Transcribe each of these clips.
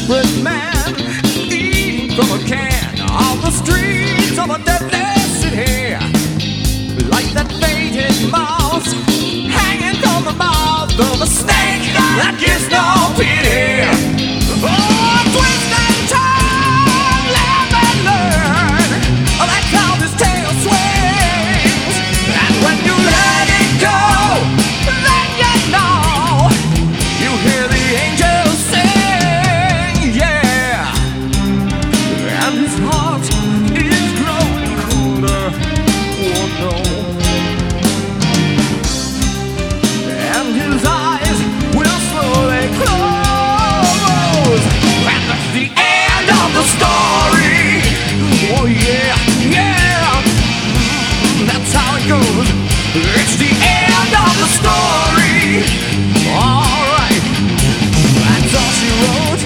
desperate man eating from a can on the streets of a deadly city, like that faded mouse hanging from the mouth of a snake that gives no pity. Oh, twist and turn, live and learn. That's how this tale swings. And when you let it go, then you know you hear the angels sing, yeah. And his heart is growing colder, oh no. And his eyes will slowly close. And that's the end of the story. Oh yeah, yeah. That's how it goes. It's the end of the story. Alright, that's all she wrote.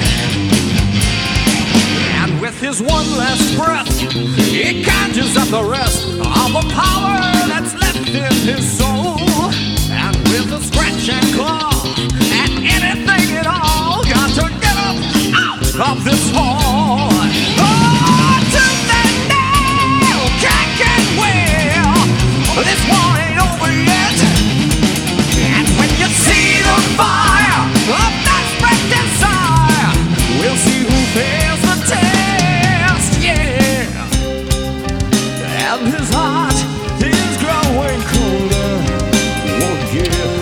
And with his one last breath, he conjures up the rest of the power that's left in his soul. And with a scratch and claw and anything at all, got to get up out of this hole. Oh, tooth and nail, cack and wheel, this war ain't over yet. And when you see the fire of desperate desire, we'll see who fails the test, yeah. And his heart is growing colder, oh yeah.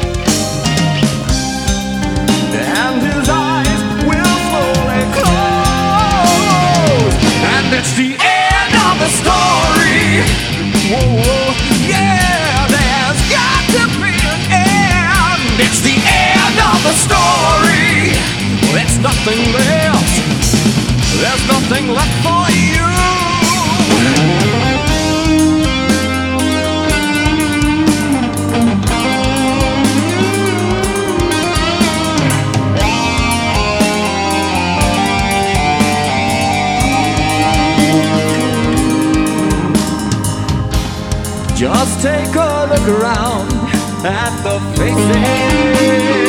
And his eyes will slowly close. And it's the end of the story. Whoa, whoa, yeah, there's got to be an end. It's the end of the story. There's nothing left. There's nothing left for you. Just take a look around at the faces